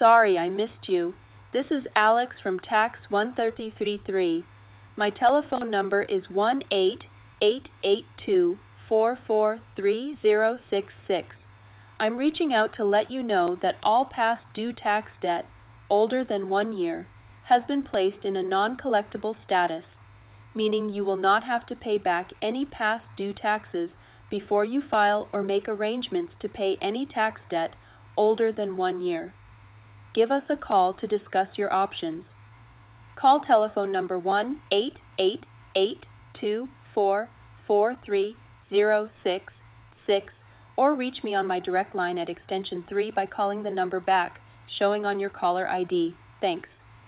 sorry I missed you. This is Alex from Tax 1333. My telephone number is 1-888-244-3066. I'm reaching out to let you know that all past due tax debt, older than 1 year, has been placed in a non-collectible status, meaning you will not have to pay back any past due taxes before you file or make arrangements to pay any tax debt older than 1 year. Give us a call to discuss your options. Call telephone number 1-888-244-3066 or reach me on my direct line at extension 3 by calling the number back, showing on your caller ID. Thanks.